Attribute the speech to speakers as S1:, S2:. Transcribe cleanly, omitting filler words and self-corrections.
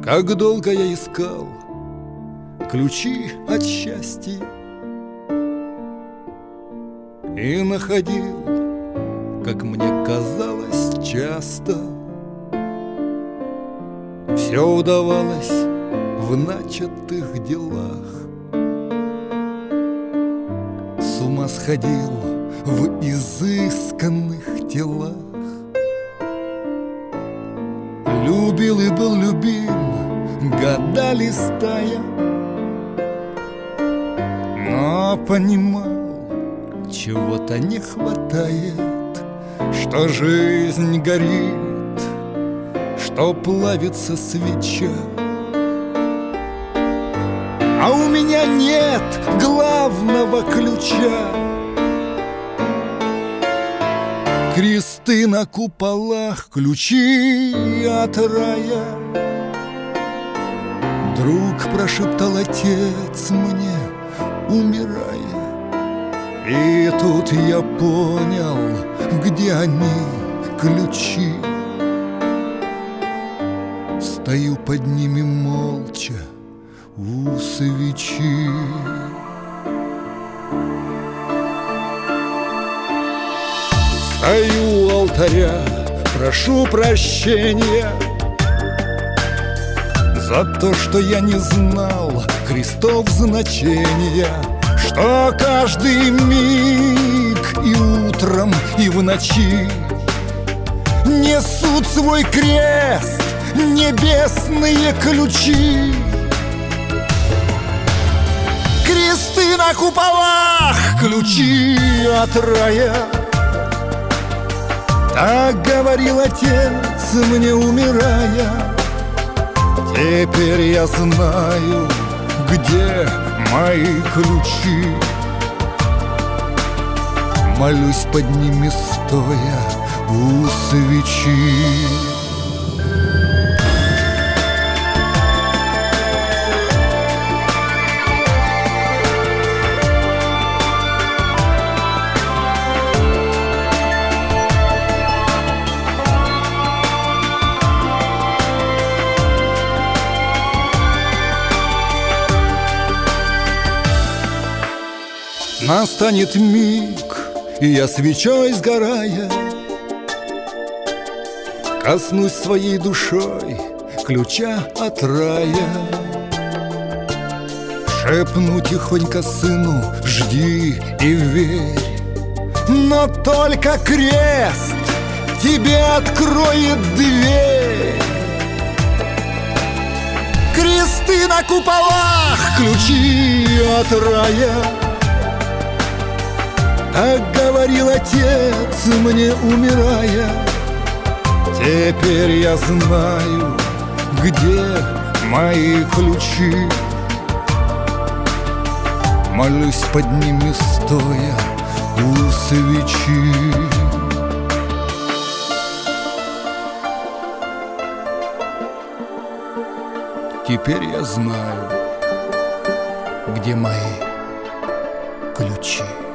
S1: Как долго я искал ключи от счастья и находил, как мне казалось, часто. Все удавалось в начатых делах. С ума сходил в изысканных телах. Любил и был любим, года листая, но понимал, чего-то не хватает, что жизнь горит, что плавится свеча. А у меня нет главного ключа. Кресты на куполах, ключи от рая. Друг прошептал отец мне, умирая. И тут я понял, где они, ключи. Стою под ними молча у свечи. Стою у алтаря, прошу прощения за то, что я не знал крестов значения, что каждый миг и утром, и в ночи несут свой крест небесные ключи. Кресты на куполах, ключи от рая. Так говорил отец мне, умирая. Теперь я знаю, где мои ключи. Молюсь под ними стоя у свечи. Настанет миг, и я свечой сгорая коснусь своей душой ключа от рая. Шепну тихонько сыну, жди и верь, но только крест тебе откроет дверь. Кресты на куполах, ключи от рая. Так говорил отец мне, умирая. Теперь я знаю, где мои ключи. Молюсь под ними стоя у свечи. Теперь я знаю, где мои ключи.